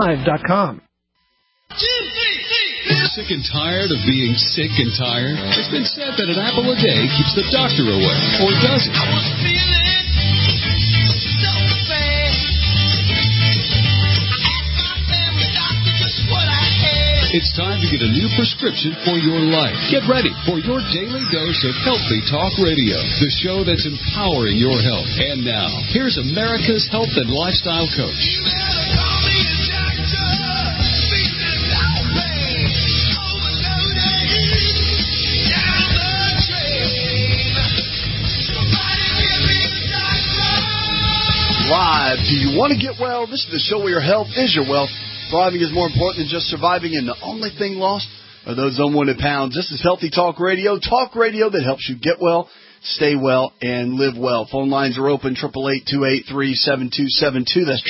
HealthCoachRadio.live.com. Sick and tired of being sick and tired? It's been said that an apple a day keeps the doctor away. Or does it? It's time to get a new prescription for your life. Get ready for your daily dose of Healthy Talk Radio, the show that's empowering your health. And now, here's America's health and lifestyle coach. Live. Do you want to get well? This is the show where your health is your wealth. Thriving is more important than just surviving, and the only thing lost are those unwanted pounds. This is Healthy Talk Radio that helps you get well, stay well, and live well. Phone lines are open, 888-283-7272. That's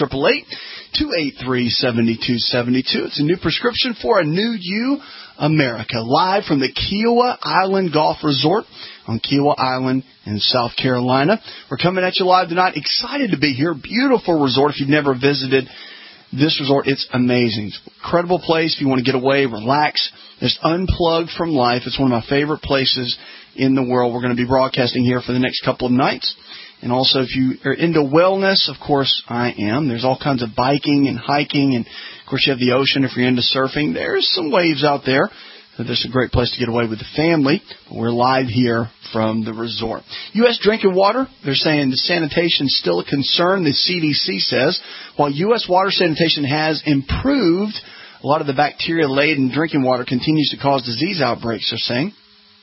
888-283-7272. It's a new prescription for a new you, America. Live from the Kiawah Island Golf Resort on Kiawah Island in South Carolina. We're coming at you live tonight. Excited to be here. Beautiful resort. If you've never visited this resort, it's amazing. It's an incredible place if you want to get away, relax, just unplug from life. It's one of my favorite places in the world. We're going to be broadcasting here for the next couple of nights. And also, if you are into wellness, of course, I am. There's all kinds of biking and hiking. And, of course, you have the ocean if you're into surfing. There's some waves out there. So this is a great place to get away with the family. We're live here from the resort. U.S. drinking water, they're saying the sanitation is still a concern, the CDC says. While U.S. water sanitation has improved, a lot of the bacteria-laden drinking water continues to cause disease outbreaks, they're saying.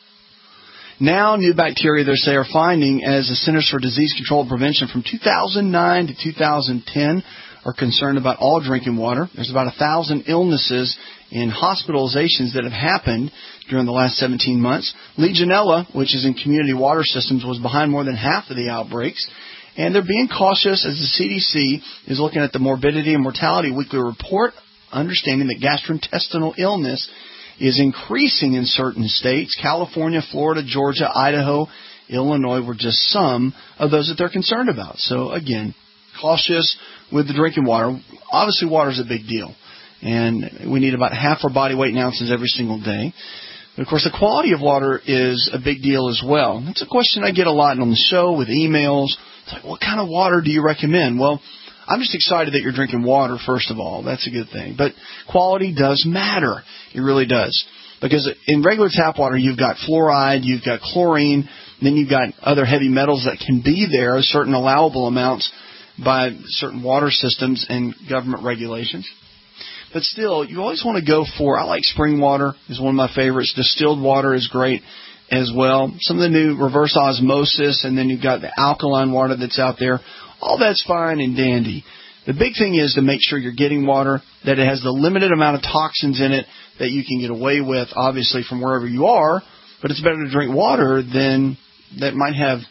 Now, new bacteria, they say, are finding, as the Centers for Disease Control and Prevention from 2009 to 2010 are concerned about all drinking water. There's about 1,000 illnesses and hospitalizations that have happened during the last 17 months. Legionella, which is in community water systems, was behind more than half of the outbreaks. And they're being cautious as the CDC is looking at the Morbidity and Mortality Weekly Report, understanding that gastrointestinal illness is increasing in certain states. California, Florida, Georgia, Idaho, Illinois were just some of those that they're concerned about. So, again, cautious with the drinking water. Obviously, water is a big deal. And we need about half our body weight in ounces every single day. But, of course, the quality of water is a big deal as well. That's a question I get a lot on the show with emails. It's like, what kind of water do you recommend? Well, I'm just excited that you're drinking water, first of all. That's a good thing. But quality does matter. It really does. Because in regular tap water, you've got fluoride, you've got chlorine, then you've got other heavy metals that can be there, certain allowable amounts by certain water systems and government regulations. But still, you always want to go for, I like spring water, is one of my favorites. Distilled water is great as well. Some of the new reverse osmosis, and then you've got the alkaline water that's out there. All that's fine and dandy. The big thing is to make sure you're getting water, that it has the limited amount of toxins in it that you can get away with, obviously, from wherever you are. But it's better to drink water than that might have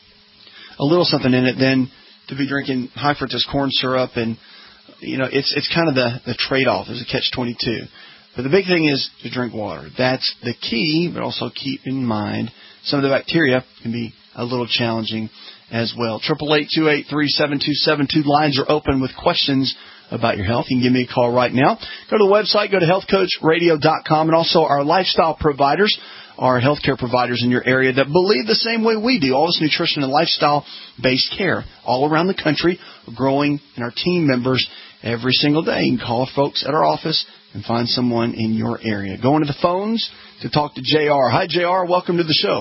a little something in it than to be drinking high fructose corn syrup. And, you know, it's kind of the trade-off. There's a catch-22. But the big thing is to drink water. That's the key, but also keep in mind some of the bacteria can be a little challenging as well. 888-283-7272. Lines are open with questions about your health. You can give me a call right now. Go to the website, go to healthcoachradio.com, and also our lifestyle providers, our healthcare providers in your area that believe the same way we do. All this nutrition and lifestyle-based care all around the country. We're growing in our team members every single day. You can call folks at our office and find someone in your area. Going to the phones to talk to JR. Hi, JR. Welcome to the show.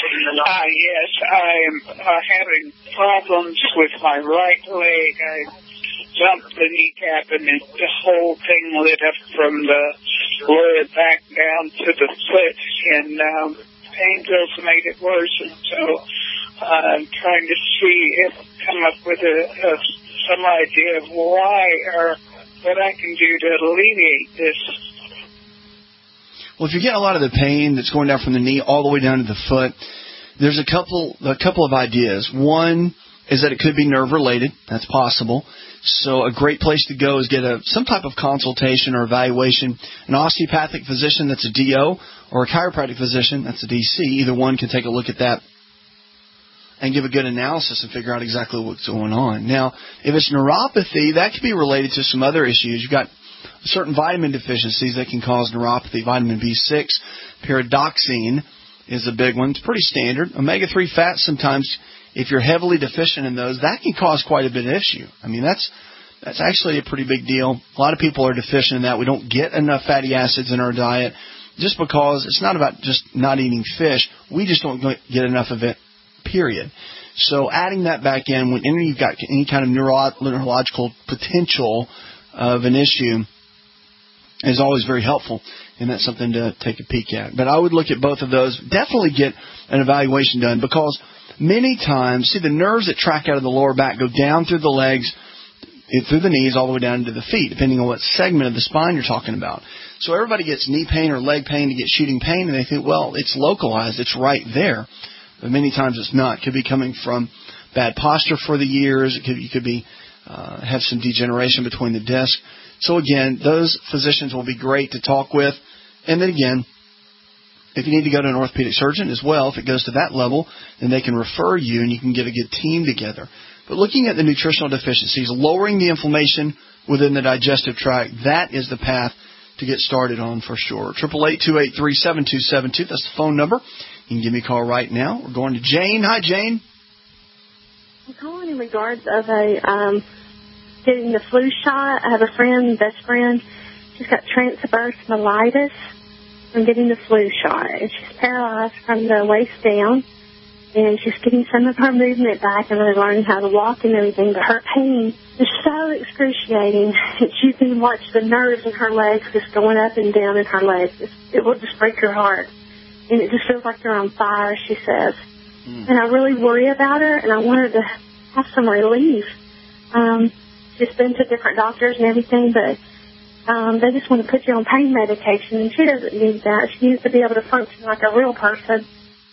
Yes, I'm having problems with my right leg. I jumped the kneecap and the whole thing lit up from the lower back down to the foot, and pain pills made it worse. And so I'm trying to come up with some idea of why or what I can do to alleviate this. Well, if you get a lot of the pain that's going down from the knee all the way down to the foot, there's a couple of ideas. One is that it could be nerve-related. That's possible. So a great place to go is get some type of consultation or evaluation. An osteopathic physician, that's a DO, or a chiropractic physician, that's a DC. Either one can take a look at that and give a good analysis and figure out exactly what's going on. Now, if it's neuropathy, that could be related to some other issues. You've got certain vitamin deficiencies that can cause neuropathy. Vitamin B6, pyridoxine is a big one. It's pretty standard. Omega-3 fats, sometimes, if you're heavily deficient in those, that can cause quite a bit of issue. I mean, that's actually a pretty big deal. A lot of people are deficient in that. We don't get enough fatty acids in our diet just because it's not about just not eating fish. We just don't get enough of it, period. So adding that back in whenever you've got any kind of neurological potential of an issue is always very helpful, and that's something to take a peek at. But I would look at both of those. Definitely get an evaluation done, because many times, see, the nerves that track out of the lower back go down through the legs, through the knees, all the way down into the feet, depending on what segment of the spine you're talking about. So everybody gets knee pain or leg pain to get shooting pain, and they think, well, it's localized, it's right there. But many times it's not. It could be coming from bad posture for the years. You could be have some degeneration between the discs. So again, those physicians will be great to talk with. And then again, if you need to go to an orthopedic surgeon as well, if it goes to that level, then they can refer you and you can get a good team together. But looking at the nutritional deficiencies, lowering the inflammation within the digestive tract, that is the path to get started on for sure. 888-283-7272, that's the phone number. You can give me a call right now. We're going to Jane. Hi, Jane. I'm calling in regards of getting the flu shot. I have a friend, best friend. She's got transverse myelitis from getting the flu shot. And she's paralyzed from the waist down. And she's getting some of her movement back and really learning how to walk and everything. But her pain is so excruciating that you can watch the nerves in her legs just going up and down in her legs. It will just break your heart. And it just feels like they're on fire, she says. And I really worry about her, and I want her to have some relief. She's been to different doctors and everything, but they just want to put you on pain medication, and she doesn't need that. She needs to be able to function like a real person.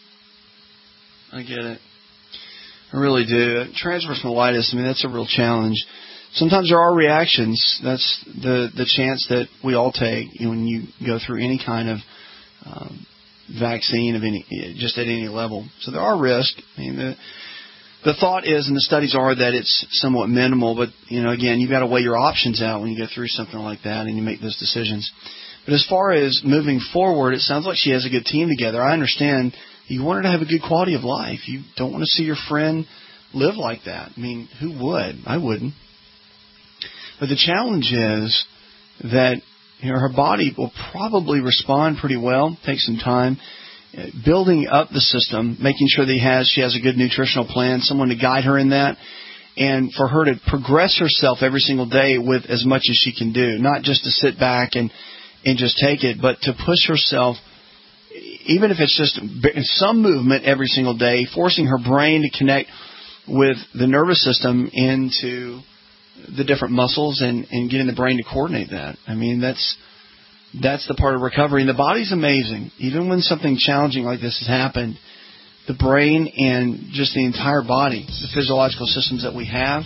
I get it. I really do. Transverse myelitis, I mean, that's a real challenge. Sometimes there are reactions. That's the chance that we all take when you go through any kind of vaccine of any, just at any level. So there are risks. I mean, the thought is, and the studies are, that it's somewhat minimal. But again, you've got to weigh your options out when you go through something like that and you make those decisions. But as far as moving forward, it sounds like she has a good team together. I understand you want her to have a good quality of life. You don't want to see your friend live like that. I mean, who would? I wouldn't. But the challenge is that her body will probably respond pretty well. Take some time building up the system, making sure that she has a good nutritional plan, someone to guide her in that, and for her to progress herself every single day with as much as she can do, not just to sit back and just take it, but to push herself, even if it's just some movement every single day, forcing her brain to connect with the nervous system into the different muscles and getting the brain to coordinate that. I mean, that's the part of recovery. And the body's amazing. Even when something challenging like this has happened, the brain and just the entire body, the physiological systems that we have,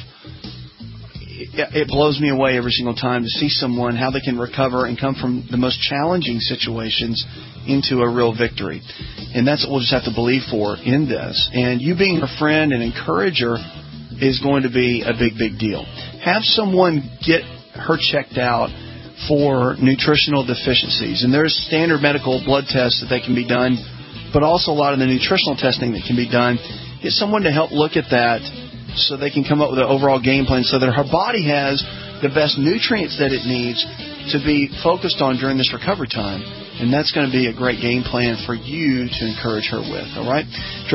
it blows me away every single time to see someone, how they can recover and come from the most challenging situations into a real victory. And that's what we'll just have to believe for in this. And you being her friend and encourager is going to be a big, big deal. Have someone get her checked out for nutritional deficiencies. And there's standard medical blood tests that they can be done, but also a lot of the nutritional testing that can be done. Get someone to help look at that so they can come up with an overall game plan so that her body has the best nutrients that it needs to be focused on during this recovery time. And that's going to be a great game plan for you to encourage her with. All right?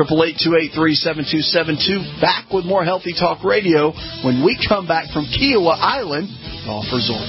888-283-7272. Back with more Healthy Talk Radio when we come back from Kiowa Island Golf Resort.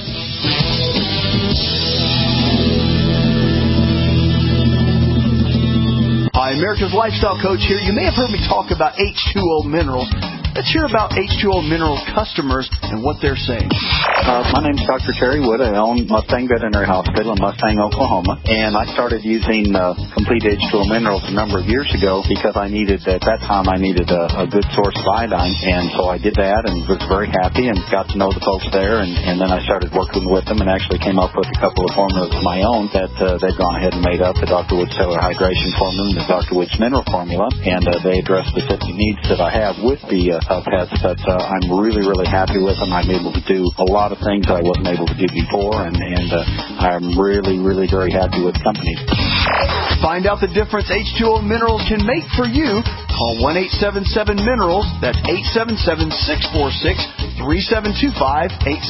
Hi, America's Lifestyle Coach here. You may have heard me talk about H2O Minerals. Let's hear about H2O Minerals customers and what they're saying. My name's Dr. Terry Wood. I own Mustang Veterinary Hospital in Mustang, Oklahoma. And I started using Complete H2O Minerals a number of years ago because at that time I needed a good source of iodine. And so I did that and was very happy and got to know the folks there. And then I started working with them and actually came up with a couple of formulas of my own that they've gone ahead and made up, the Dr. Wood Cellular Hydration Formula and the Dr. Wood's Mineral Formula. And they address specific needs that I have with the pets, but I'm really, really happy with them. I'm able to do a lot of lot of things I wasn't able to do before, and I'm really, really very happy with the company. Find out the difference H2O Minerals can make for you. Call 1-877-MINERALS. That's 877-646-3725,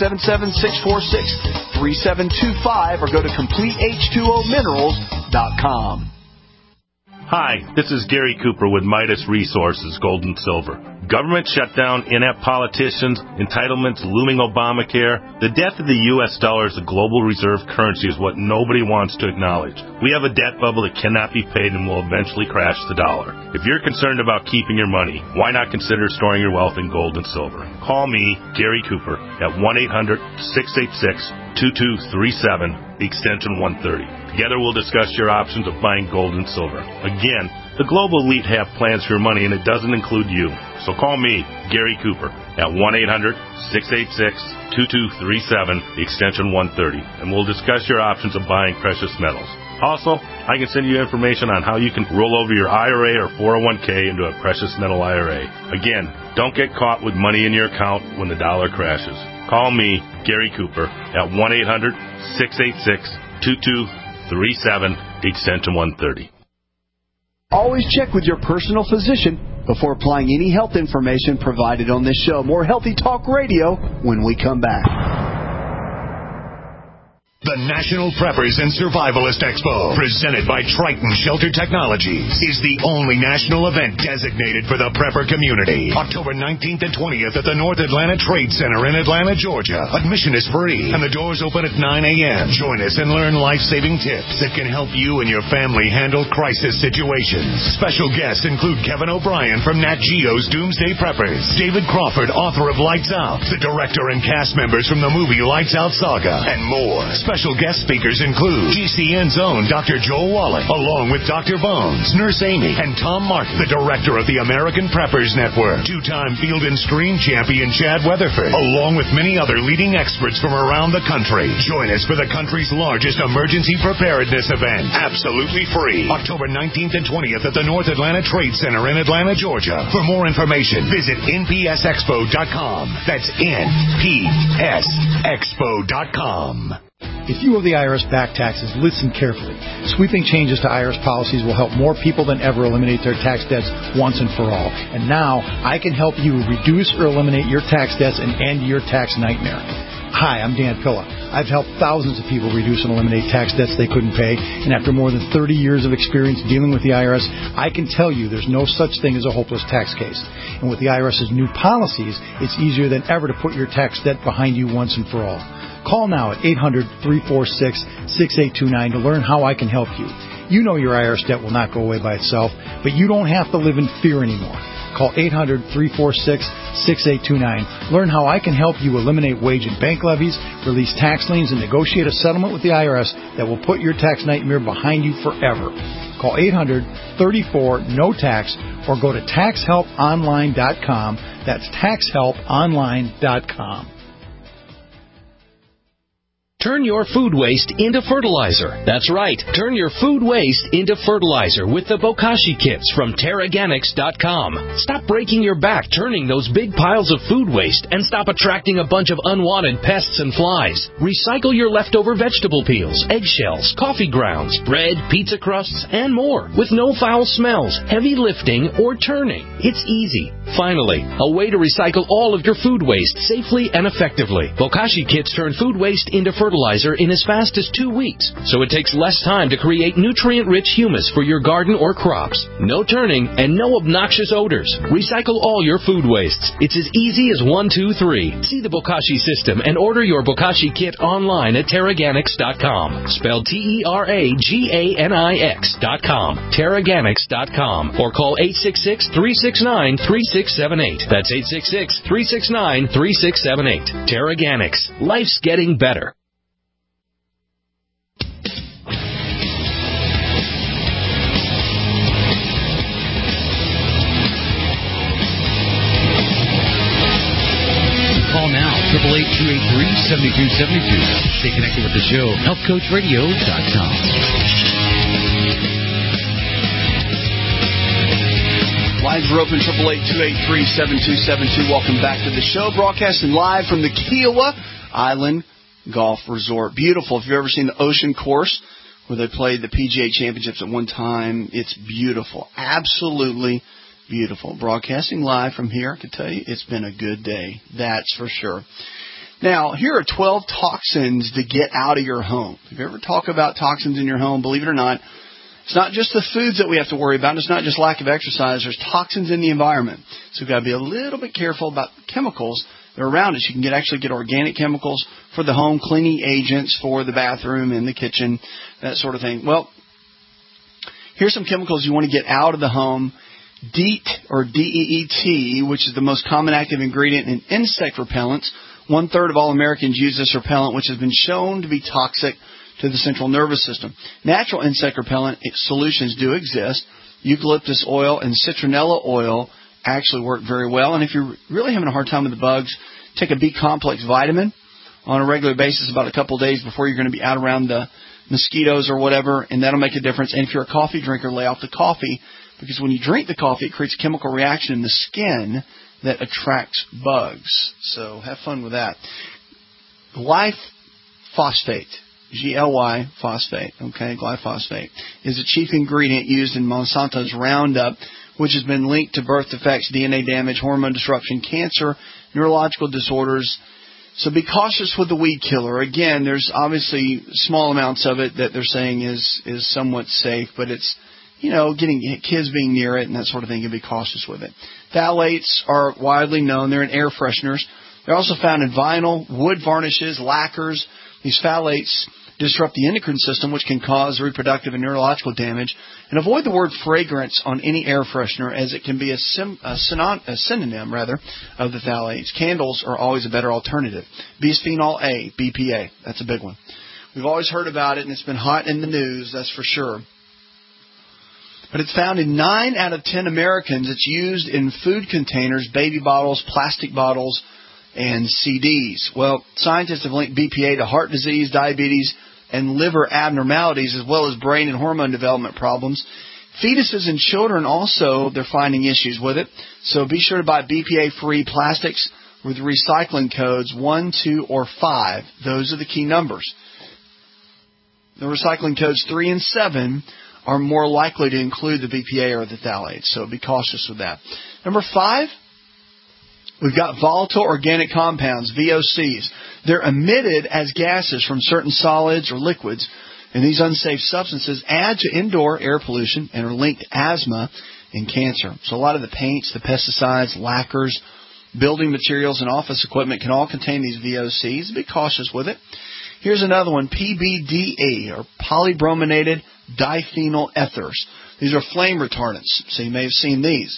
877-646-3725, or go to CompleteH2OMinerals.com. Hi, this is Gary Cooper with Midas Resources, Gold and Silver. Government shutdown, inept politicians, entitlements, looming Obamacare. The death of the U.S. dollar as a global reserve currency is what nobody wants to acknowledge. We have a debt bubble that cannot be paid and will eventually crash the dollar. If you're concerned about keeping your money, why not consider storing your wealth in gold and silver? Call me, Gary Cooper, at 1-800-686-2237, extension 130. Together we'll discuss your options of buying gold and silver. Again, the global elite have plans for your money, and it doesn't include you. So call me, Gary Cooper, at 1-800-686-2237, extension 130, and we'll discuss your options of buying precious metals. Also, I can send you information on how you can roll over your IRA or 401k into a precious metal IRA. Again, don't get caught with money in your account when the dollar crashes. Call me, Gary Cooper, at 1-800-686-2237, extension 130. Always check with your personal physician before applying any health information provided on this show. More Healthy Talk Radio when we come back. The National Preppers and Survivalist Expo, presented by Triton Shelter Technologies, is the only national event designated for the prepper community. October 19th and 20th at the North Atlanta Trade Center in Atlanta, Georgia. Admission is free, and the doors open at 9 a.m. Join us and learn life-saving tips that can help you and your family handle crisis situations. Special guests include Kevin O'Brien from Nat Geo's Doomsday Preppers, David Crawford, author of Lights Out, the director and cast members from the movie Lights Out Saga, and more. Special guest speakers include GCN's own Dr. Joel Wallach, along with Dr. Bones, Nurse Amy, and Tom Martin, the director of the American Preppers Network, two-time Field and Stream champion Chad Weatherford, along with many other leading experts from around the country. Join us for the country's largest emergency preparedness event, absolutely free, October 19th and 20th at the North Atlanta Trade Center in Atlanta, Georgia. For more information, visit npsexpo.com. That's npsexpo.com. If you owe the IRS back taxes, listen carefully. Sweeping changes to IRS policies will help more people than ever eliminate their tax debts once and for all. And now, I can help you reduce or eliminate your tax debts and end your tax nightmare. Hi, I'm Dan Pilla. I've helped thousands of people reduce and eliminate tax debts they couldn't pay, and after more than 30 years of experience dealing with the IRS, I can tell you there's no such thing as a hopeless tax case. And with the IRS's new policies, it's easier than ever to put your tax debt behind you once and for all. Call now at 800-346-6829 to learn how I can help you. You know your IRS debt will not go away by itself, but you don't have to live in fear anymore. Call 800-346-6829. Learn how I can help you eliminate wage and bank levies, release tax liens, and negotiate a settlement with the IRS that will put your tax nightmare behind you forever. Call 800-34-NO-TAX or go to taxhelponline.com. That's taxhelponline.com. Turn your food waste into fertilizer. That's right. Turn your food waste into fertilizer with the Bokashi kits from Terraganics.com. Stop breaking your back turning those big piles of food waste and stop attracting a bunch of unwanted pests and flies. Recycle your leftover vegetable peels, eggshells, coffee grounds, bread, pizza crusts, and more with no foul smells, heavy lifting, or turning. It's easy. Finally, a way to recycle all of your food waste safely and effectively. Bokashi kits turn food waste into fertilizer in as fast as 2 weeks, so it takes less time to create nutrient-rich humus for your garden or crops. No turning and no obnoxious odors. Recycle all your food wastes. It's as easy as 1, 2, 3. See the Bokashi system and order your Bokashi kit online at Terraganics.com. Spelled Terraganix.com. Terraganics.com. Or call 866-369-3678. That's 866-369-3678. Terraganics. Life's getting better. Call now, 888-283-7272. Stay connected with the show, healthcoachradio.com. Lines are open, 888-283-7272. Welcome back to the show, broadcasting live from the Kiowa Island Golf Resort. Beautiful. If you've ever seen the Ocean Course, where they played the PGA Championships at one time, it's beautiful. Absolutely beautiful. Broadcasting live from here, I can tell you it's been a good day. That's for sure. Now, here are 12 toxins to get out of your home. If you ever talk about toxins in your home, believe it or not, it's not just the foods that we have to worry about. It's not just lack of exercise. There's toxins in the environment. So we've got to be a little bit careful about chemicals that are around us. You can actually get organic chemicals for the home, cleaning agents for the bathroom and the kitchen, that sort of thing. Well, here's some chemicals you want to get out of the home. DEET, or DEET, which is the most common active ingredient in insect repellents. 1/3 of all Americans use this repellent, which has been shown to be toxic to the central nervous system. Natural insect repellent solutions do exist. Eucalyptus oil and citronella oil actually work very well. And if you're really having a hard time with the bugs, take a B-complex vitamin on a regular basis about a couple of days before you're going to be out around the mosquitoes or whatever, and that'll make a difference. And if you're a coffee drinker, lay off the coffee, because when you drink the coffee, it creates a chemical reaction in the skin that attracts bugs. So have fun with that. Glyphosate, G-L-Y, phosphate, okay, glyphosate, is the chief ingredient used in Monsanto's Roundup, which has been linked to birth defects, DNA damage, hormone disruption, cancer, neurological disorders. So be cautious with the weed killer. Again, there's obviously small amounts of it that they're saying is somewhat safe, but it's, getting kids being near it and that sort of thing, you can be cautious with it. Phthalates are widely known. They're in air fresheners. They're also found in vinyl, wood varnishes, lacquers. These phthalates disrupt the endocrine system, which can cause reproductive and neurological damage. And avoid the word fragrance on any air freshener, as it can be a synonym of the phthalates. Candles are always a better alternative. Bisphenol A, BPA, that's a big one. We've always heard about it, and it's been hot in the news, that's for sure. But it's found in 9 out of 10 Americans. It's used in food containers, baby bottles, plastic bottles, and CDs. Well, scientists have linked BPA to heart disease, diabetes, and liver abnormalities, as well as brain and hormone development problems. Fetuses and children also, they're finding issues with it. So be sure to buy BPA-free plastics with recycling codes 1, 2, or 5. Those are the key numbers. The recycling codes 3 and 7 are more likely to include the BPA or the phthalates, so be cautious with that. Number 5, we've got volatile organic compounds, VOCs. They're emitted as gases from certain solids or liquids, and these unsafe substances add to indoor air pollution and are linked to asthma and cancer. So a lot of the paints, the pesticides, lacquers, building materials, and office equipment can all contain these VOCs. Be cautious with it. Here's another one, PBDE, or polybrominated diphenyl ethers. These are flame retardants, so you may have seen these.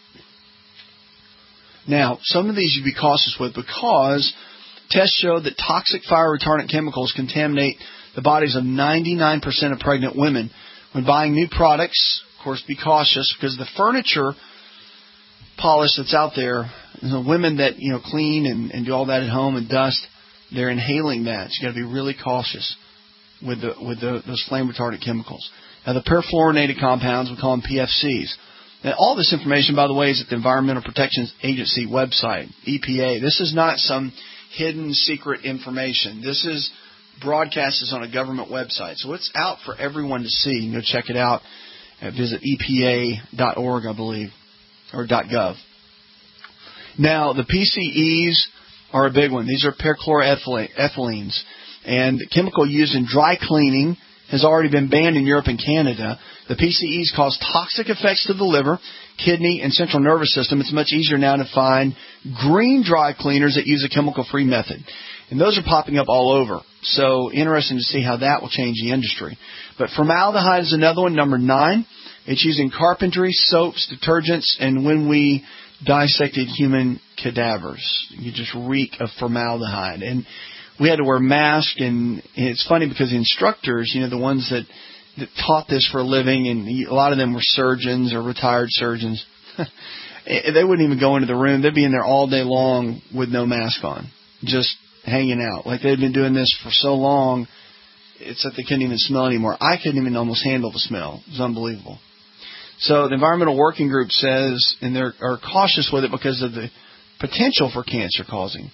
Now, some of these you'd be cautious with because tests show that toxic fire retardant chemicals contaminate the bodies of 99% of pregnant women. When buying new products, of course, be cautious because the furniture polish that's out there, the women that clean and do all that at home and dust, they're inhaling that. So you got to be really cautious with those flame retardant chemicals. Now, the perfluorinated compounds, we call them PFCs. Now, all this information, by the way, is at the Environmental Protection Agency website, EPA. This is not some hidden secret information. This is broadcast on a government website. So it's out for everyone to see. You can go check it out. Visit EPA.org, I believe, or .gov. Now, the PCEs are a big one. These are perchloroethylenes. And the chemical used in dry cleaning has already been banned in Europe and Canada. The PCEs cause toxic effects to the liver, kidney, and central nervous system. It's much easier now to find green dry cleaners that use a chemical-free method. And those are popping up all over. So interesting to see how that will change the industry. But formaldehyde is another one, number 9. It's used in carpentry, soaps, detergents, and when we dissected human cadavers. You just reek of formaldehyde. And we had to wear masks, and it's funny because the instructors, the ones that taught this for a living, and a lot of them were surgeons or retired surgeons, they wouldn't even go into the room. They'd be in there all day long with no mask on, just hanging out. Like they'd been doing this for so long, it's that they couldn't even smell anymore. I couldn't even almost handle the smell. It was unbelievable. So the Environmental Working Group says, and they are cautious with it because of the potential for cancer causing.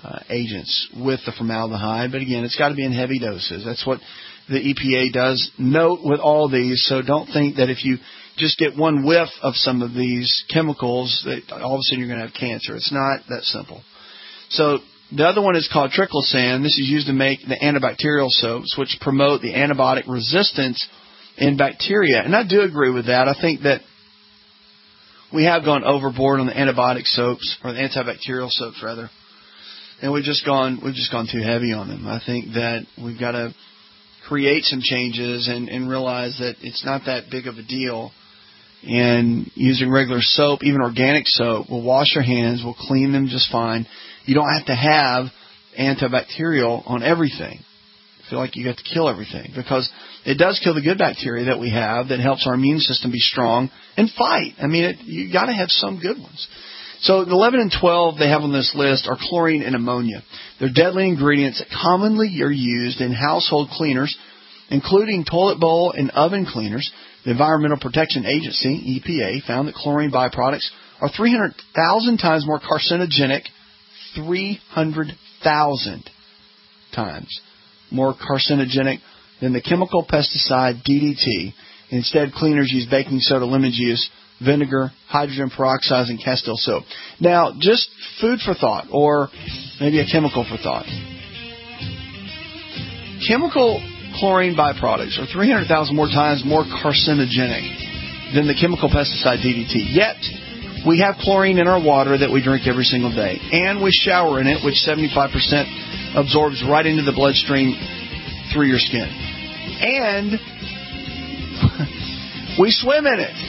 agents with the formaldehyde. But again, it's got to be in heavy doses. That's what the EPA does note with all these. So don't think that if you just get one whiff of some of these chemicals that all of a sudden you're going to have cancer. It's not that simple. So the other one is called triclosan. This is used to make the antibacterial soaps, which promote the antibiotic resistance in bacteria. And I do agree with that. I think that we have gone overboard on the antibiotic soaps, or the antibacterial soaps rather, and we've just gone too heavy on them. I think that we've got to create some changes and realize that it's not that big of a deal. And using regular soap, even organic soap, we'll wash your hands, we'll clean them just fine. You don't have to have antibacterial on everything. I feel like you have to kill everything, because it does kill the good bacteria that we have that helps our immune system be strong and fight. I mean, you got to have some good ones. So the 11 and 12 they have on this list are chlorine and ammonia. They're deadly ingredients that commonly are used in household cleaners, including toilet bowl and oven cleaners. The Environmental Protection Agency, EPA, found that chlorine byproducts are 300,000 times more carcinogenic, 300,000 times more carcinogenic than the chemical pesticide DDT. Instead, cleaners use baking soda, lemon juice, vinegar, hydrogen peroxide, and Castile soap. Now, just food for thought, or maybe a chemical for thought. Chemical chlorine byproducts are 300,000 more times more carcinogenic than the chemical pesticide DDT. Yet, we have chlorine in our water that we drink every single day. And we shower in it, which 75% absorbs right into the bloodstream through your skin. And we swim in it.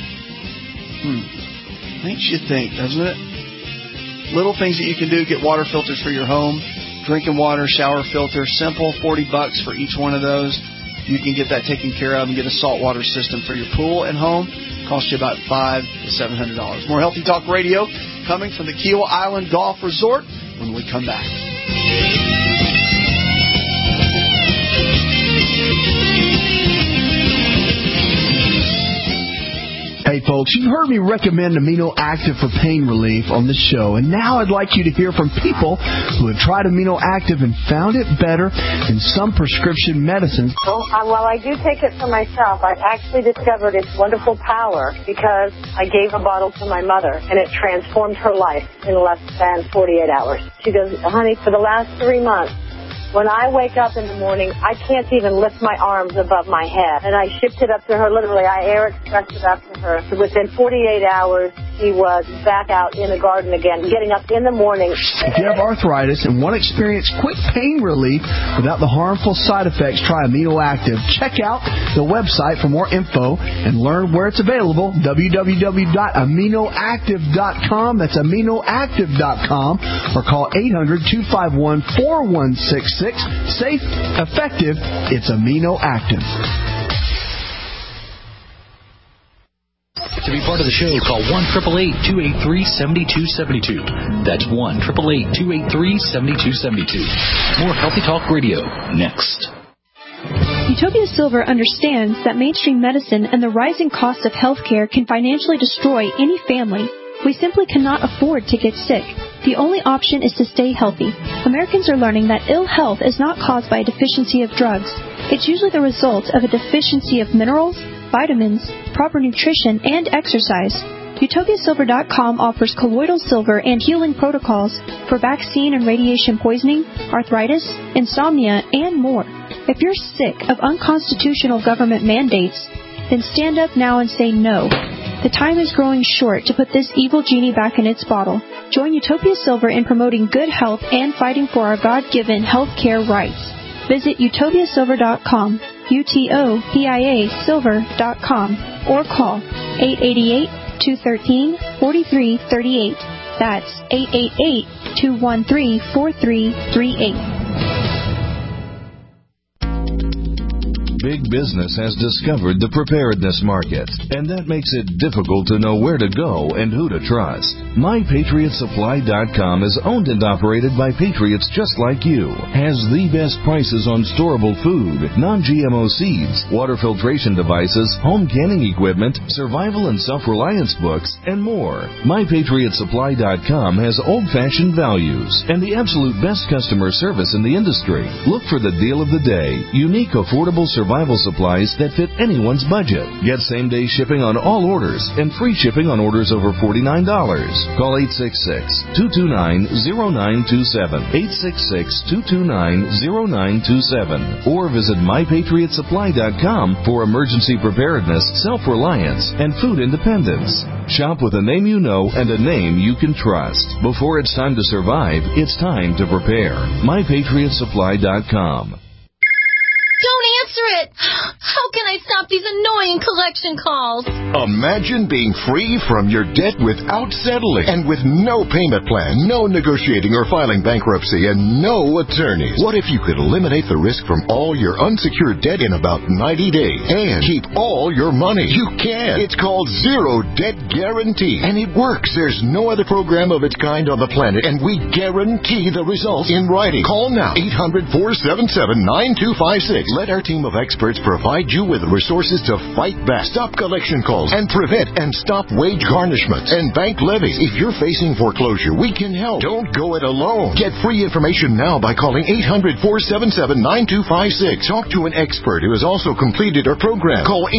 Makes you think, doesn't it? Little things that you can do. Get water filters for your home. Drinking water, shower filter. Simple, $40 for each one of those. You can get that taken care of and get a saltwater system for your pool and home. Costs you about $500 to $700. More Healthy Talk Radio coming from the Kiawah Island Golf Resort when we come back. Hey folks, you've heard me recommend Amino Active for pain relief on this show, and now I'd like you to hear from people who have tried Amino Active and found it better than some prescription medicines. Well, I do take it for myself. I actually discovered its wonderful power because I gave a bottle to my mother, and it transformed her life in less than 48 hours. She goes, honey, for the last 3 months, when I wake up in the morning, I can't even lift my arms above my head. And I shipped it up to her, literally. I air expressed it up to her. So within 48 hours, she was back out in the garden again, getting up in the morning. If you have arthritis and want to experience quick pain relief without the harmful side effects, try Amino Active. Check out the website for more info and learn where it's available, www.aminoactive.com. That's aminoactive.com, or call 800-251-4166. Safe, effective, it's Amino Active. To be part of the show, call 1-888-283-7272. That's 1-888-283-7272. More Healthy Talk Radio, next. Utopia Silver understands that mainstream medicine and the rising cost of health care can financially destroy any family. We simply cannot afford to get sick. The only option is to stay healthy. Americans are learning that ill health is not caused by a deficiency of drugs. It's usually the result of a deficiency of minerals, vitamins, proper nutrition, and exercise. UtopiaSilver.com offers colloidal silver and healing protocols for vaccine and radiation poisoning, arthritis, insomnia, and more. If you're sick of unconstitutional government mandates, then stand up now and say no. The time is growing short to put this evil genie back in its bottle. Join Utopia Silver in promoting good health and fighting for our God-given health care rights. Visit UtopiaSilver.com, UTOPIA Silver.com, or call 888-213-4338. That's 888-213-4338. big business has discovered the preparedness market, and that makes it difficult to know where to go and who to trust. MyPatriotSupply.com is owned and operated by patriots just like you. Has the best prices on storable food, non-GMO seeds, water filtration devices, home canning equipment, survival and self-reliance books, and more. MyPatriotSupply.com has old-fashioned values and the absolute best customer service in the industry. Look for the deal of the day. Unique, affordable survival supplies that fit anyone's budget. Get same-day shipping on all orders and free shipping on orders over $49. Call 866-229-0927. 866-229-0927. Or visit MyPatriotSupply.com for emergency preparedness, self-reliance, and food independence. Shop with a name you know and a name you can trust. Before it's time to survive, it's time to prepare. MyPatriotSupply.com. Don't answer it! How can I stop these annoying collection calls? Imagine being free from your debt without settling and with no payment plan, no negotiating or filing bankruptcy, and no attorneys. What if you could eliminate the risk from all your unsecured debt in about 90 days and keep all your money? You can. It's called Zero Debt Guarantee, and it works. There's no other program of its kind on the planet, and we guarantee the results in writing. Call now, 800-477-9256. Let our team of experts provide you with resources to fight back, stop collection calls, and prevent and stop wage garnishments and bank levies. If you're facing foreclosure, we can help. Don't go it alone. Get free information now by calling 800-477-9256. Talk to an expert who has also completed our program. Call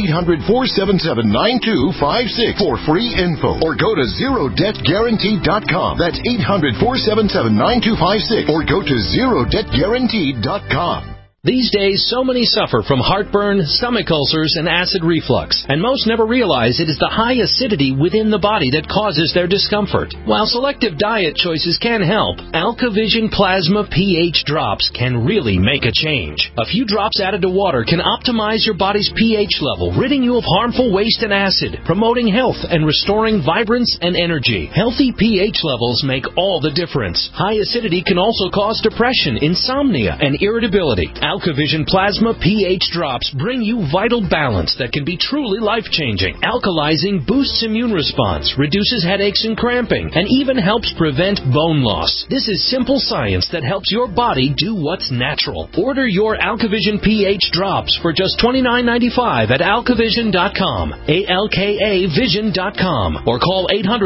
800-477-9256 for free info, or go to ZeroDebtGuarantee.com. That's 800-477-9256, or go to ZeroDebtGuarantee.com. These days, so many suffer from heartburn, stomach ulcers, and acid reflux, and most never realize it is the high acidity within the body that causes their discomfort. While selective diet choices can help, AlkaVision Plasma pH drops can really make a change. A few drops added to water can optimize your body's pH level, ridding you of harmful waste and acid, promoting health and restoring vibrance and energy. Healthy pH levels make all the difference. High acidity can also cause depression, insomnia, and irritability. AlkaVision Plasma pH drops bring you vital balance that can be truly life-changing. Alkalizing boosts immune response, reduces headaches and cramping, and even helps prevent bone loss. This is simple science that helps your body do what's natural. Order your AlkaVision pH drops for just $29.95 at AlkaVision.com, ALKAVision.com, or call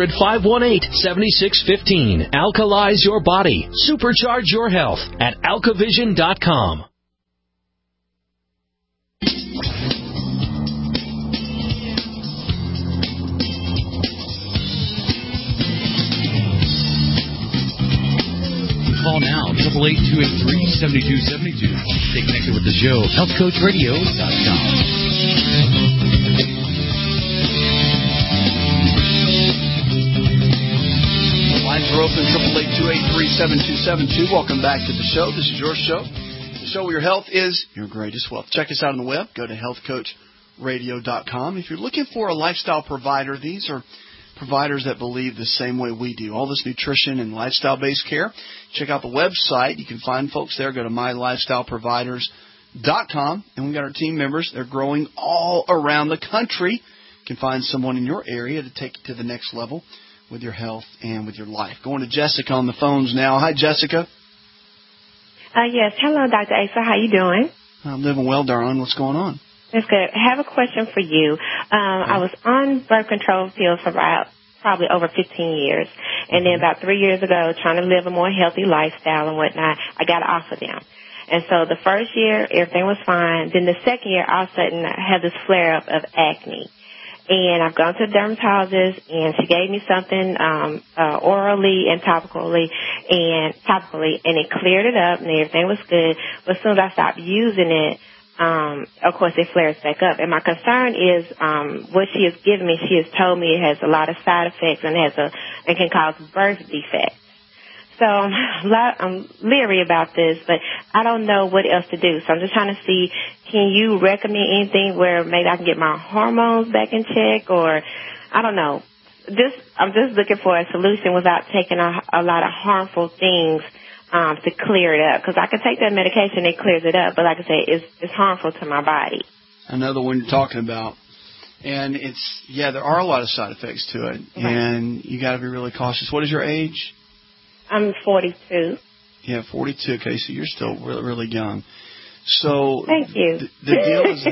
800-518-7615. Alkalize your body. Supercharge your health at AlkaVision.com. Call now, 888-283-7272. Stay connected with the show, healthcoachradio.com. Lines are open, 888-283-7272. Welcome back to the show. This is your show. The show where your health is your greatest wealth. Check us out on the web. Go to healthcoachradio.com. If you're looking for a lifestyle provider, these are providers that believe the same way we do. All this nutrition and lifestyle-based care. Check out the website. You can find folks there. Go to mylifestyleproviders.com. And we've got our team members. They're growing all around the country. You can find someone in your area to take you to the next level with your health and with your life. Going to Jessica on the phones now. Hi, Jessica. Yes. Hello, Dr. Asa. How you doing? I'm living well, darling. What's going on? That's good. I have a question for you. I was on birth control pills for probably over 15 years. And then about 3 years ago, trying to live a more healthy lifestyle and whatnot, I got off of them. And so the first year, everything was fine. Then the second year, all of a sudden, I had this flare-up of acne. And I've gone to a dermatologist, and she gave me something orally and topically, and it cleared it up, and everything was good. But as soon as I stopped using it, of course, it flares back up. And my concern is what she has given me. She has told me it has a lot of side effects and it can cause birth defects. So I'm leery about this, but I don't know what else to do. So I'm just trying to see, can you recommend anything where maybe I can get my hormones back in check, or I don't know. I'm just looking for a solution without taking a lot of harmful things to clear it up. Because I can take that medication, it clears it up, but like I say, it's harmful to my body. I know the one you're talking about. And there are a lot of side effects to it, right. And you got to be really cautious. What is your age? I'm 42. Yeah, 42. Okay, so you're still really, really young. So thank you. The deal is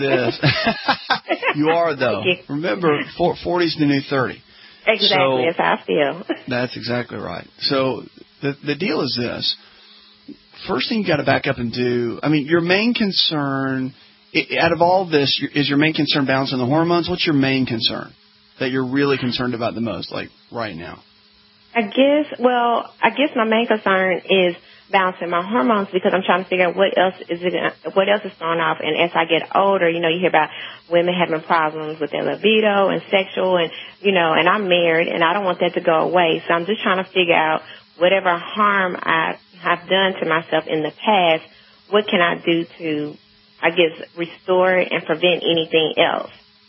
this. You are, though. Remember, 40 is the new 30. Exactly, that's how I feel. That's exactly right. So the deal is this. First thing you got to back up and do, I mean, your main concern, out of all this, is your main concern balancing the hormones? What's your main concern that you're really concerned about the most, like right now? I guess my main concern is balancing my hormones, because I'm trying to figure out what else is thrown off. And as I get older, you hear about women having problems with their libido and sexual, and and I'm married, and I don't want that to go away. So I'm just trying to figure out whatever harm I have done to myself in the past, what can I do to, I guess, restore and prevent anything else?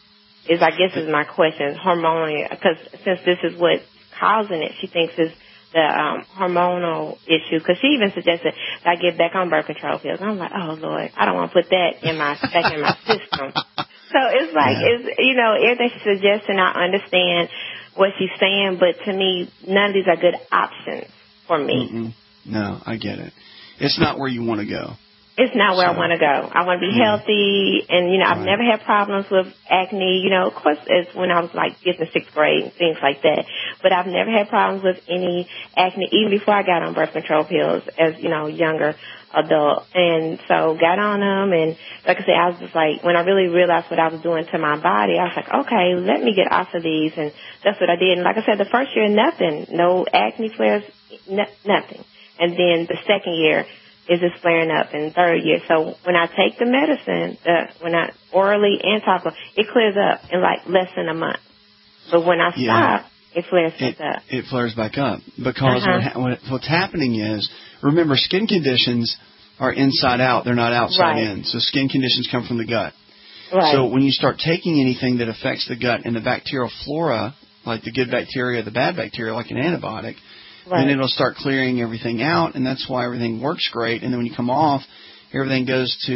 Is my question, hormonal, because since this is what's causing it, she thinks is the hormonal issue, because she even suggested that I get back on birth control pills. And I'm like, oh Lord, I don't want to put that back in my system. So it's like, everything she's suggesting, I understand what she's saying, but to me, none of these are good options for me. Mm-mm. No, I get it. It's not where you want to go. It's not where I want to go. I want to be healthy, and, I've never had problems with acne. Of course, it's when I was, getting 6th grade and things like that. But I've never had problems with any acne, even before I got on birth control pills as, younger adult. And so got on them, and like I said, I was just like, when I really realized what I was doing to my body, I was like, okay, let me get off of these. And that's what I did. And like I said, the first year, nothing. No acne flares, nothing. And then the second year, is just flaring up in third year. So when I take the medicine, when I orally and topical, it clears up in less than a month. But when I stop, it flares back up. It flares back up because what's happening is, remember, skin conditions are inside out. They're not outside in. So skin conditions come from the gut. Right. So when you start taking anything that affects the gut and the bacterial flora, like the good bacteria, the bad bacteria, like an antibiotic, then it'll start clearing everything out, and that's why everything works great. And then when you come off, everything goes to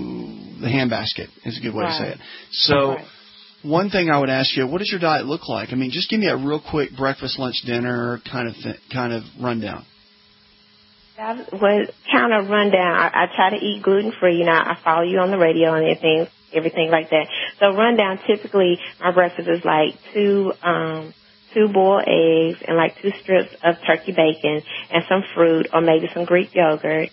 the handbasket is a good way to say it. So one thing I would ask you, what does your diet look like? I mean, just give me a real quick breakfast, lunch, dinner kind of rundown. Well, kind of rundown. I try to eat gluten-free. I follow you on the radio and everything like that. So rundown, typically my breakfast is two boiled eggs and 2 strips of turkey bacon and some fruit or maybe some Greek yogurt.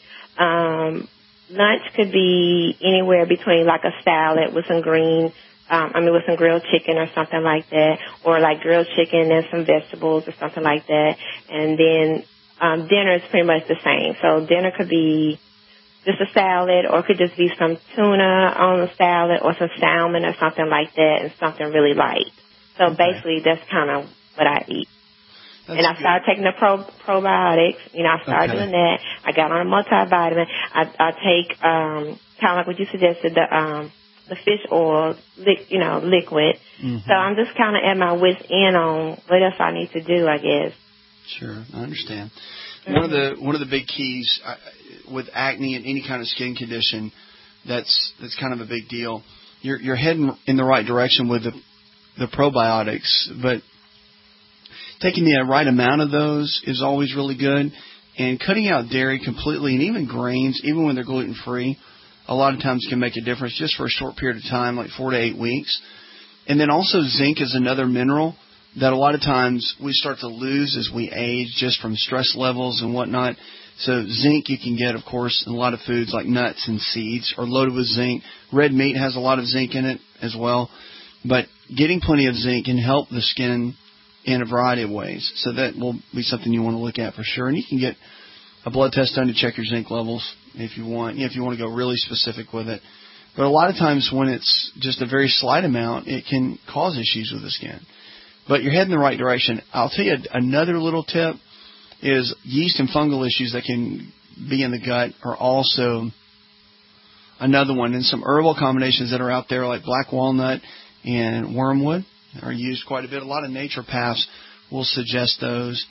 Lunch could be anywhere between a salad with some with some grilled chicken or something like that, or grilled chicken and some vegetables or something like that. And then dinner is pretty much the same. So dinner could be just a salad, or it could just be some tuna on the salad or some salmon or something like that, and something really light. So basically that's kind of what I eat. And I started taking the probiotics. I started doing that. I got on a multivitamin. I take kind of like what you suggested, the fish oil, liquid. Mm-hmm. So I'm just kind of at my wit's end on what else I need to do, I guess. Sure, I understand. Mm-hmm. One of the big keys with acne and any kind of skin condition, that's kind of a big deal. You're heading in the right direction with the probiotics, but taking the right amount of those is always really good. And cutting out dairy completely, and even grains, even when they're gluten-free, a lot of times can make a difference just for a short period of time, 4 to 8 weeks. And then also zinc is another mineral that a lot of times we start to lose as we age just from stress levels and whatnot. So zinc you can get, of course, in a lot of foods like nuts and seeds are loaded with zinc. Red meat has a lot of zinc in it as well. But getting plenty of zinc can help the skin in a variety of ways. So that will be something you want to look at for sure. And you can get a blood test done to check your zinc levels if you want to go really specific with it. But a lot of times when it's just a very slight amount, it can cause issues with the skin. But you're heading in the right direction. I'll tell you another little tip is yeast and fungal issues that can be in the gut are also another one. And some herbal combinations that are out there like black walnut and wormwood are used quite a bit. A lot of naturopaths will suggest those.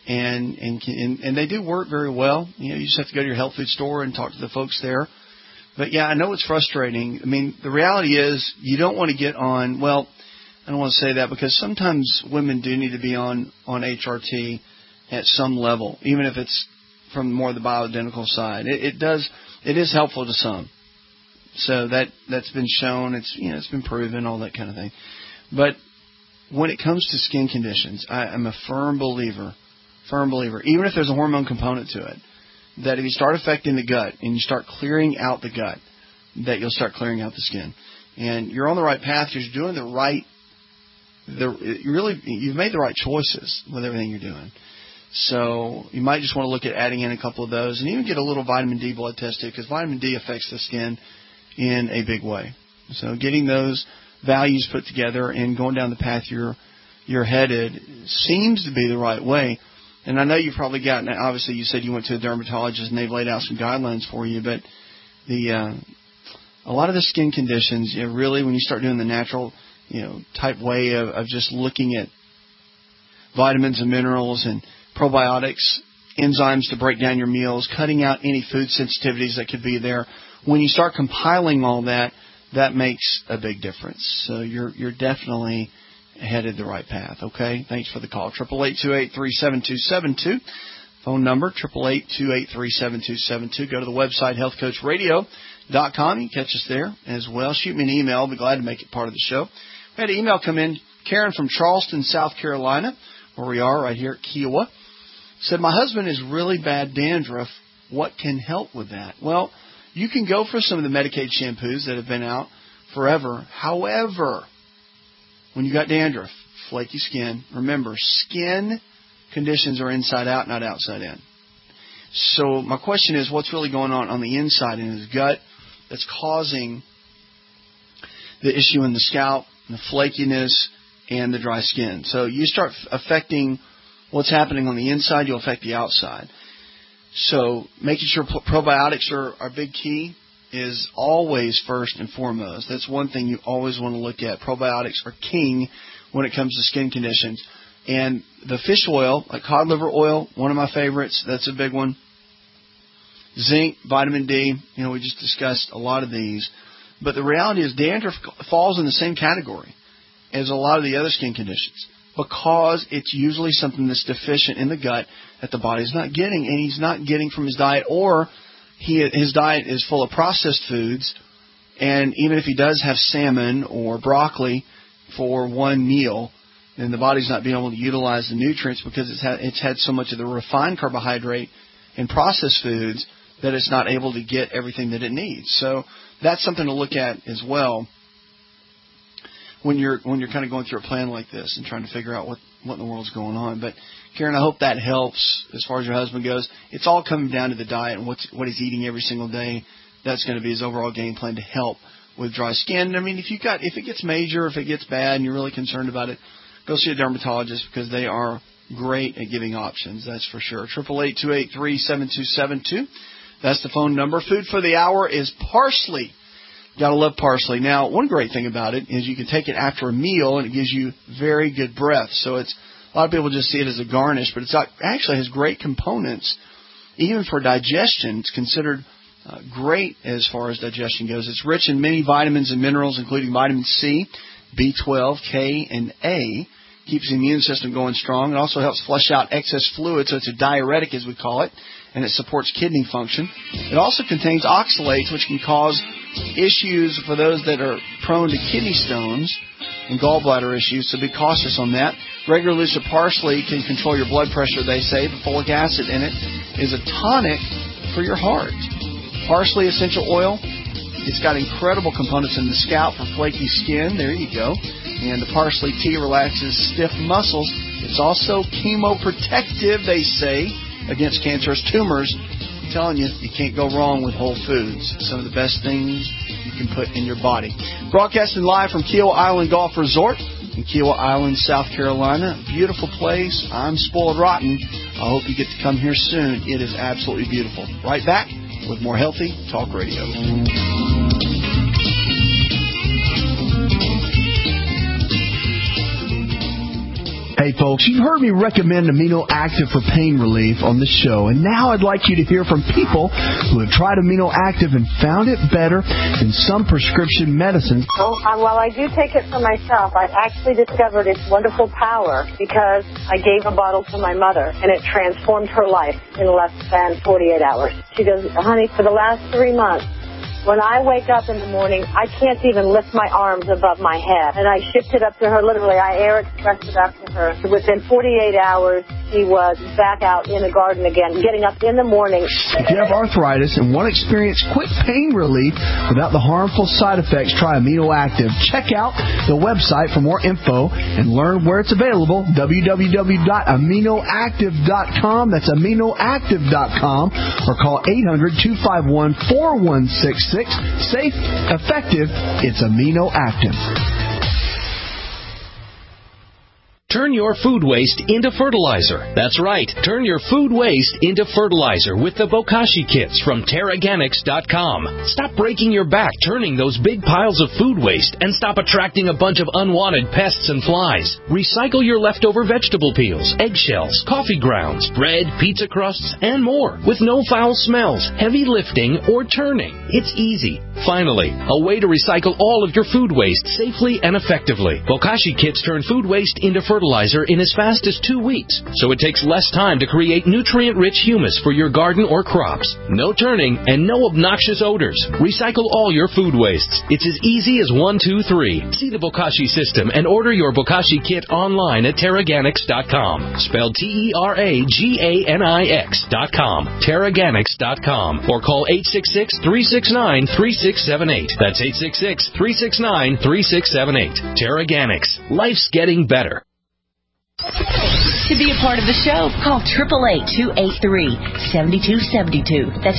and they do work very well. You just have to go to your health food store and talk to the folks there. But yeah, I know it's frustrating. I mean, the reality is you don't want to get on. Well, I don't want to say that because sometimes women do need to be on HRT at some level, even if it's from more the bioidentical side. It is helpful to some. So that's been shown. It's been proven, all that kind of thing. But when it comes to skin conditions, I'm a firm believer, even if there's a hormone component to it, that if you start affecting the gut and you start clearing out the gut, that you'll start clearing out the skin. And you're on the right path. You're doing you've made the right choices with everything you're doing. So you might just want to look at adding in a couple of those and even get a little vitamin D blood test too, because vitamin D affects the skin in a big way. So getting those values put together and going down the path you're headed seems to be the right way. And I know you've probably gotten, obviously you said you went to a dermatologist and they've laid out some guidelines for you, but a lot of the skin conditions, really when you start doing the natural, type way of just looking at vitamins and minerals and probiotics, enzymes to break down your meals, cutting out any food sensitivities that could be there. When you start compiling all that, that makes a big difference. So you're definitely headed the right path. Okay, thanks for the call. 888-283-7272. Phone number 888-283-7272. Go to the website healthcoachradio.com. You can catch us there as well. Shoot me an email. I'll be glad to make it part of the show. We had an email come in. Karen from Charleston, South Carolina, where we are right here at Kiowa, said, my husband has really bad dandruff. What can help with that? Well, you can go for some of the Medicaid shampoos that have been out forever. However, when you got dandruff, flaky skin, remember, skin conditions are inside out, not outside in. So my question is, what's really going on the inside in his gut that's causing the issue in the scalp, the flakiness, and the dry skin? So you start affecting what's happening on the inside, you'll affect the outside. So making sure probiotics are big key is always first and foremost. That's one thing you always want to look at. Probiotics are king when it comes to skin conditions. And the fish oil, like cod liver oil, one of my favorites, that's a big one. Zinc, vitamin D, we just discussed a lot of these. But the reality is dandruff falls in the same category as a lot of the other skin conditions because it's usually something that's deficient in the gut that the body's not getting, and he's not getting from his diet, or his diet is full of processed foods, and even if he does have salmon or broccoli for one meal, then the body's not being able to utilize the nutrients because it's had so much of the refined carbohydrate and processed foods that it's not able to get everything that it needs. So that's something to look at as well when you're kind of going through a plan like this and trying to figure out what in the world's going on. But Karen, I hope that helps as far as your husband goes. It's all coming down to the diet and what he's eating every single day. That's going to be his overall game plan to help with dry skin. I mean, if it gets major, if it gets bad and you're really concerned about it, go see a dermatologist because they are great at giving options. That's for sure. 888-283-7272. That's the phone number. Food for the hour is parsley. Gotta love parsley. Now, one great thing about it is you can take it after a meal and it gives you very good breath. So a lot of people just see it as a garnish, but it actually has great components. Even for digestion, it's considered great as far as digestion goes. It's rich in many vitamins and minerals, including vitamin C, B12, K, and A. Keeps the immune system going strong. It also helps flush out excess fluid, so it's a diuretic, as we call it, and it supports kidney function. It also contains oxalates, which can cause issues for those that are prone to kidney stones and gallbladder issues, so be cautious on that. Regular use of parsley can control your blood pressure, they say. The folic acid in it is a tonic for your heart. Parsley essential oil, it's got incredible components in the scalp for flaky skin. There you go. And the parsley tea relaxes stiff muscles. It's also chemoprotective, they say, against cancerous tumors. I'm telling you, you can't go wrong with whole foods. Some of the best things you can put in your body. Broadcasting live from Kiowa Island Golf Resort in Kiowa Island, South Carolina. Beautiful place. I'm spoiled rotten. I hope you get to come here soon. It is absolutely beautiful. Right back with more Healthy Talk Radio. Hey, folks, you've heard me recommend Amino Active for pain relief on the show, and now I'd like you to hear from people who have tried Amino Active and found it better than some prescription medicines. While I do take it for myself, I've actually discovered its wonderful power because I gave a bottle to my mother, and it transformed her life in less than 48 hours. She goes, honey, for the last 3 months, when I wake up in the morning, I can't even lift my arms above my head. And I shipped it up to her, literally. I air expressed it up to her. So within 48 hours, she was back out in the garden again, getting up in the morning. If you have arthritis and want to experience quick pain relief without the harmful side effects, try Amino Active. Check out the website for more info and learn where it's available, www.aminoactive.com. That's aminoactive.com, or call 800-251-4166. Safe, effective, it's Amino Active. Turn your food waste into fertilizer. That's right. Turn your food waste into fertilizer with the Bokashi kits from Teraganics.com. Stop breaking your back turning those big piles of food waste and stop attracting a bunch of unwanted pests and flies. Recycle your leftover vegetable peels, eggshells, coffee grounds, bread, pizza crusts, and more with no foul smells, heavy lifting, or turning. It's easy. Finally, a way to recycle all of your food waste safely and effectively. Bokashi kits turn food waste into fertilizer in as fast as 2 weeks, so it takes less time to create nutrient-rich humus for your garden or crops. No turning and no obnoxious odors. Recycle all your food wastes. It's as easy as 1, 2, 3. See the Bokashi system and order your Bokashi kit online at Teraganics.com. Spelled Teraganix.com. Teraganics.com. Or call 866-369-3678. That's 866-369-3678. Teraganics. Life's getting better. To be a part of the show, call 888-283-7272. That's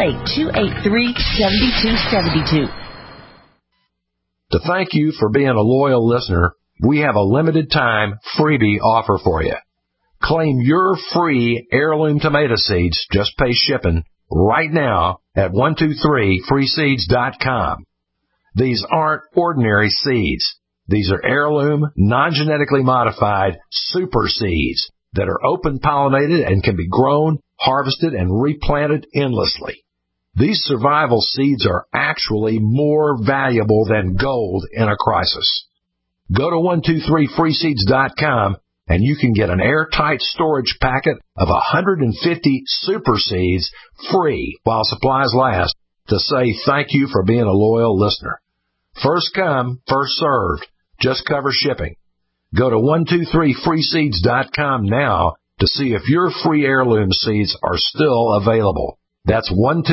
888-283-7272. To thank you for being a loyal listener, we have a limited time freebie offer for you. Claim your free heirloom tomato seeds, just pay shipping, right now at 123freeseeds.com. These aren't ordinary seeds. These are heirloom, non-genetically modified super seeds that are open-pollinated and can be grown, harvested, and replanted endlessly. These survival seeds are actually more valuable than gold in a crisis. Go to 123freeseeds.com and you can get an airtight storage packet of 150 super seeds free while supplies last to say thank you for being a loyal listener. First come, first served. Just cover shipping. Go to 123freeseeds.com now to see if your free heirloom seeds are still available. That's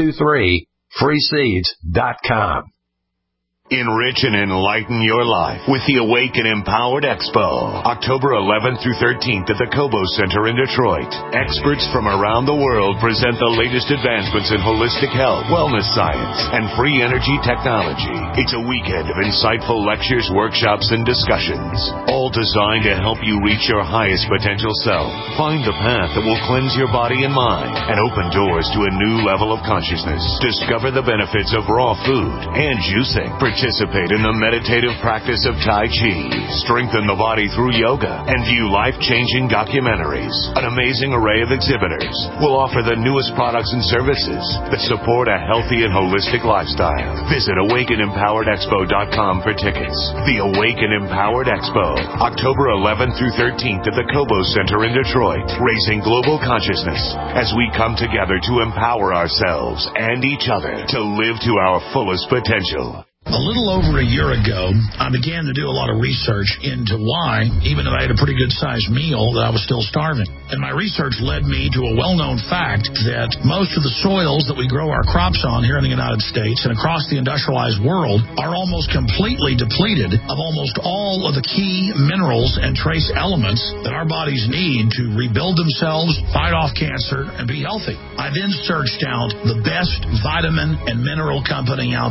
123freeseeds.com. Enrich and enlighten your life with the Awaken Empowered Expo, October 11th through 13th at the Cobo Center in Detroit. Experts from around the world present the latest advancements in holistic health, wellness science, and free energy technology. It's a weekend of insightful lectures, workshops, and discussions, all designed to help you reach your highest potential self. Find the path that will cleanse your body and mind and open doors to a new level of consciousness. Discover the benefits of raw food and juicing. Participate in the meditative practice of Tai Chi, strengthen the body through yoga, and view life-changing documentaries. An amazing array of exhibitors will offer the newest products and services that support a healthy and holistic lifestyle. Visit AwakenEmpoweredExpo.com for tickets. The Awaken Empowered Expo, October 11th through 13th at the Cobo Center in Detroit, raising global consciousness as we come together to empower ourselves and each other to live to our fullest potential. A little over a year ago, I began to do a lot of research into why, even though I had a pretty good-sized meal, that I was still starving. And my research led me to a well-known fact that most of the soils that we grow our crops on here in the United States and across the industrialized world are almost completely depleted of almost all of the key minerals and trace elements that our bodies need to rebuild themselves, fight off cancer, and be healthy. I then searched out the best vitamin and mineral company out there.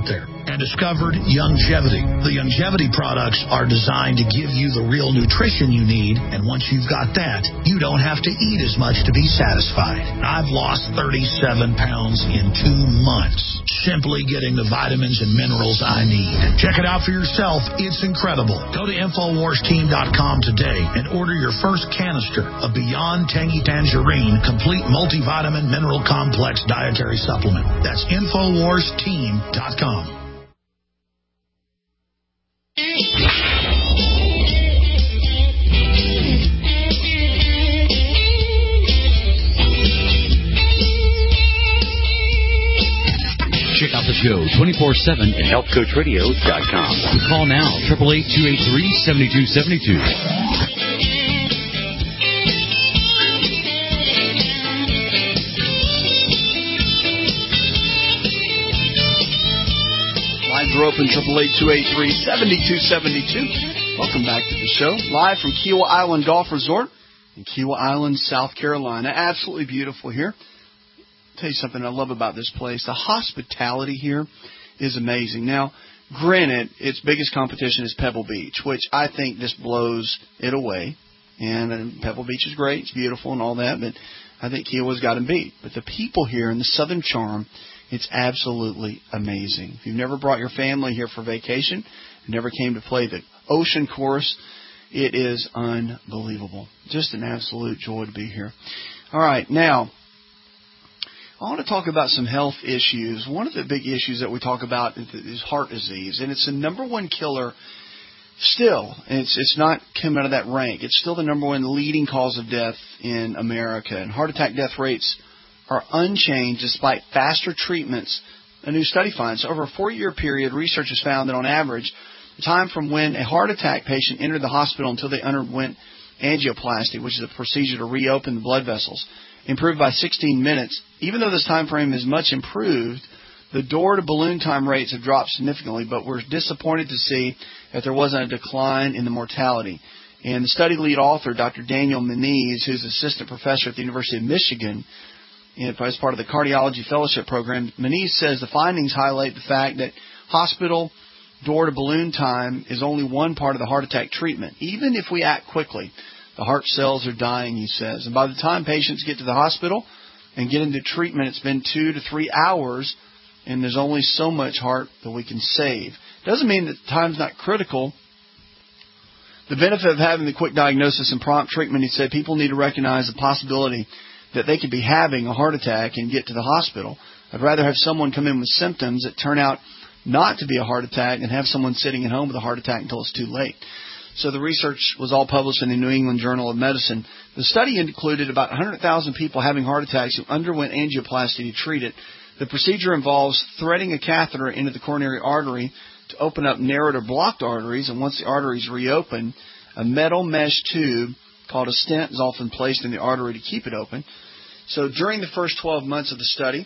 and discovered Youngevity. The Youngevity products are designed to give you the real nutrition you need, and once you've got that, you don't have to eat as much to be satisfied. I've lost 37 pounds in 2 months, simply getting the vitamins and minerals I need. Check it out for yourself. It's incredible. Go to InfoWarsTeam.com today and order your first canister of Beyond Tangy Tangerine Complete Multivitamin Mineral Complex Dietary Supplement. That's InfoWarsTeam.com. Check out the show 24/7 at HealthCoachRadio.com. Call now, 888-283-7272. Lines are open, 888-283-7272. Welcome back to the show. Live from Kiawah Island Golf Resort in Kiawah Island, South Carolina. Absolutely beautiful here. I'll tell you something I love about this place. The hospitality here is amazing. Now, granted, its biggest competition is Pebble Beach, which I think just blows it away. And Pebble Beach is great. It's beautiful and all that, but I think Kiawah's got them beat. But the people here in the Southern Charm, it's absolutely amazing. If you've never brought your family here for vacation, and never came to play the ocean course, it is unbelievable. Just an absolute joy to be here. All right, now, I want to talk about some health issues. One of the big issues that we talk about is heart disease, and it's the number one killer still. And it's not come out of that rank. It's still the number one leading cause of death in America. And heart attack death rates are unchanged despite faster treatments, a new study finds. Over a 4-year period, researchers found that on average, the time from when a heart attack patient entered the hospital until they underwent angioplasty, which is a procedure to reopen the blood vessels, improved by 16 minutes. Even though this time frame is much improved, the door-to-balloon time rates have dropped significantly, but we're disappointed to see that there wasn't a decline in the mortality. And the study lead author, Dr. Daniel Menees, who's assistant professor at the University of Michigan, as part of the cardiology fellowship program, Menees says the findings highlight the fact that hospital door-to-balloon time is only one part of the heart attack treatment. Even if we act quickly, the heart cells are dying, he says. And by the time patients get to the hospital and get into treatment, it's been 2 to 3 hours, and there's only so much heart that we can save. Doesn't mean that time's not critical. The benefit of having the quick diagnosis and prompt treatment, he said, people need to recognize the possibility that they could be having a heart attack and get to the hospital. I'd rather have someone come in with symptoms that turn out not to be a heart attack than have someone sitting at home with a heart attack until it's too late. So the research was all published in the New England Journal of Medicine. The study included about 100,000 people having heart attacks who underwent angioplasty to treat it. The procedure involves threading a catheter into the coronary artery to open up narrowed or blocked arteries, and once the arteries reopen, a metal mesh tube called a stent is often placed in the artery to keep it open. So during the first 12 months of the study,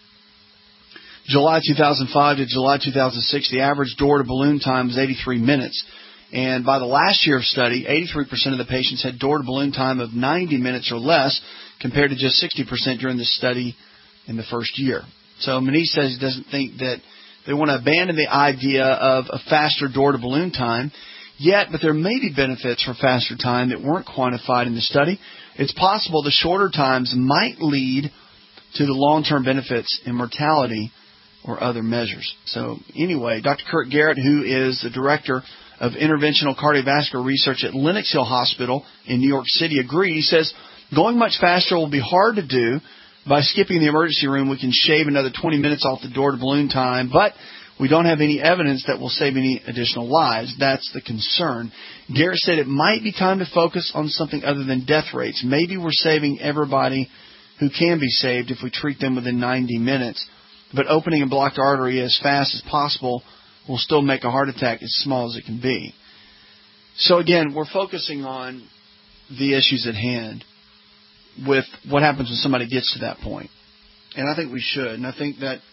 July 2005 to July 2006, the average door-to-balloon time was 83 minutes. And by the last year of study, 83% of the patients had door-to-balloon time of 90 minutes or less, compared to just 60% during the study in the first year. So Menees says he doesn't think that they want to abandon the idea of a faster door-to-balloon time yet, but there may be benefits for faster time that weren't quantified in the study. It's possible the shorter times might lead to the long-term benefits in mortality or other measures. So anyway, Dr. Kurt Garrett, who is the director of interventional cardiovascular research at Lenox Hill Hospital in New York City, agreed. He says, going much faster will be hard to do. By skipping the emergency room, we can shave another 20 minutes off the door-to-balloon time, but we don't have any evidence that will save any additional lives. That's the concern. Garrett said it might be time to focus on something other than death rates. Maybe we're saving everybody who can be saved if we treat them within 90 minutes. But opening a blocked artery as fast as possible will still make a heart attack as small as it can be. So again, we're focusing on the issues at hand with what happens when somebody gets to that point. And I think we should. And I think that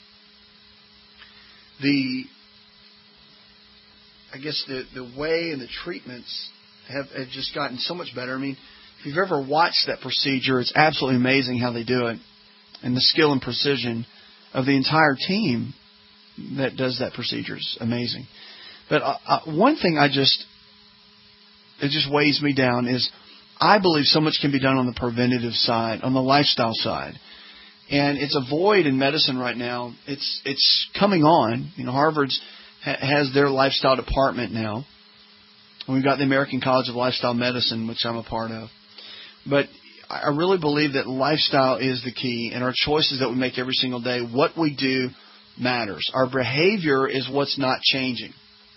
the way and the treatments have just gotten so much better. I mean, if you've ever watched that procedure, it's absolutely amazing how they do it. And the skill and precision of the entire team that does that procedure. It's amazing. But one thing it just weighs me down is I believe so much can be done on the preventative side, on the lifestyle side. And it's a void in medicine right now. It's coming on. Harvard's has their lifestyle department now. And we've got the American College of Lifestyle Medicine, which I'm a part of. But I really believe that lifestyle is the key, and our choices that we make every single day, what we do matters. Our behavior is what's not changing.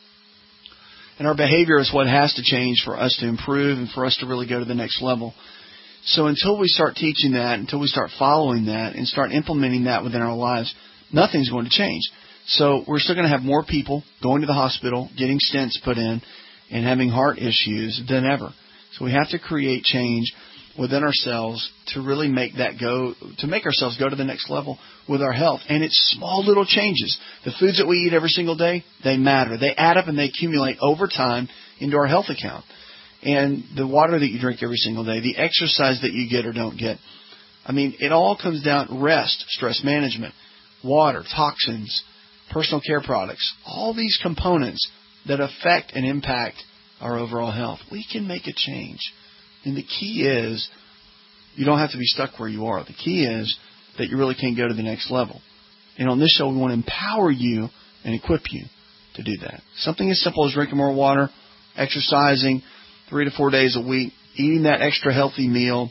And our behavior is what has to change for us to improve and for us to really go to the next level. So until we start teaching that, until we start following that and start implementing that within our lives, nothing's going to change. So we're still going to have more people going to the hospital, getting stents put in, and having heart issues than ever. So we have to create change within ourselves to really make ourselves go to the next level with our health. And it's small little changes. The foods that we eat every single day, they matter. They add up and they accumulate over time into our health account. And the water that you drink every single day, the exercise that you get or don't get. It all comes down to rest, stress management, water, toxins, personal care products, all these components that affect and impact our overall health. We can make a change. And the key is you don't have to be stuck where you are. The key is that you really can go to the next level. And on this show, we want to empower you and equip you to do that. Something as simple as drinking more water, exercising 3 to 4 days a week, eating that extra healthy meal.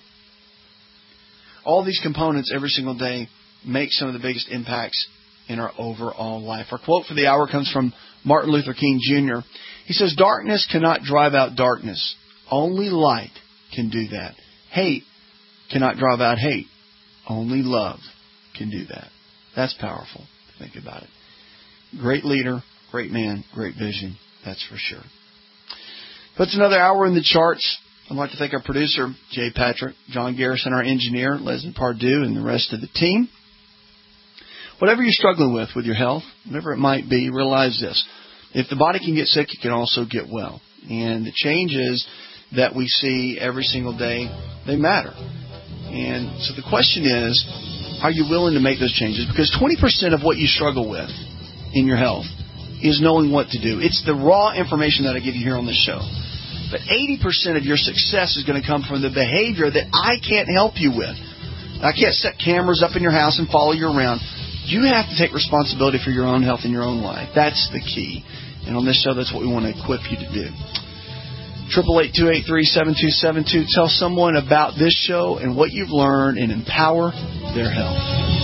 All these components every single day make some of the biggest impacts in our overall life. Our quote for the hour comes from Martin Luther King Jr. He says, "Darkness cannot drive out darkness. Only light can do that. Hate cannot drive out hate. Only love can do that." That's powerful. Think about it. Great leader, great man, great vision. That's for sure. But it's another hour in the charts. I'd like to thank our producer, Jay Patrick, John Garrison, our engineer, Leslie Pardue, and the rest of the team. Whatever you're struggling with your health, whatever it might be, realize this. If the body can get sick, it can also get well. And the changes that we see every single day, they matter. And so the question is, are you willing to make those changes? Because 20% of what you struggle with in your health is knowing what to do. It's the raw information that I give you here on this show. But 80% of your success is going to come from the behavior that I can't help you with. I can't set cameras up in your house and follow you around. You have to take responsibility for your own health in your own life. That's the key. And on this show, that's what we want to equip you to do. 888-283-7272. Tell someone about this show and what you've learned and empower their health.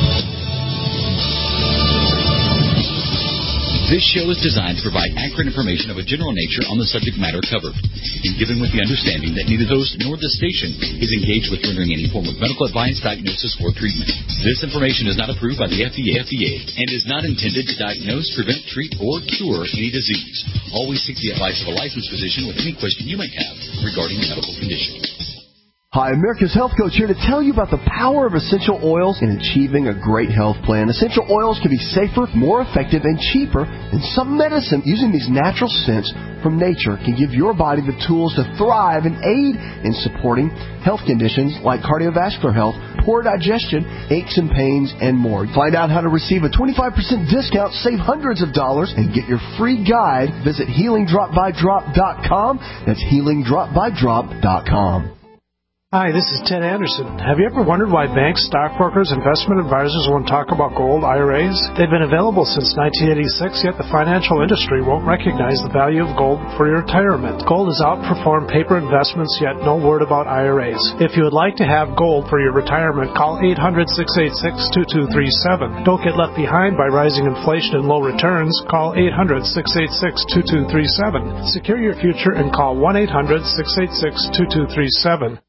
This show is designed to provide accurate information of a general nature on the subject matter covered, and given with the understanding that neither the host nor the station is engaged with rendering any form of medical advice, diagnosis, or treatment. This information is not approved by the FDA and is not intended to diagnose, prevent, treat, or cure any disease. Always seek the advice of a licensed physician with any question you might have regarding a medical condition. Hi, America's Health Coach here to tell you about the power of essential oils in achieving a great health plan. Essential oils can be safer, more effective, and cheaper than some medicine. Using these natural scents from nature can give your body the tools to thrive and aid in supporting health conditions like cardiovascular health, poor digestion, aches and pains, and more. Find out how to receive a 25% discount, save hundreds of dollars, and get your free guide. Visit HealingDropByDrop.com. That's HealingDropByDrop.com. Hi, this is Ted Anderson. Have you ever wondered why banks, stockbrokers, investment advisors won't talk about gold IRAs? They've been available since 1986, yet the financial industry won't recognize the value of gold for your retirement. Gold has outperformed paper investments, yet no word about IRAs. If you would like to have gold for your retirement, call 800-686-2237. Don't get left behind by rising inflation and low returns. Call 800-686-2237. Secure your future and call 1-800-686-2237.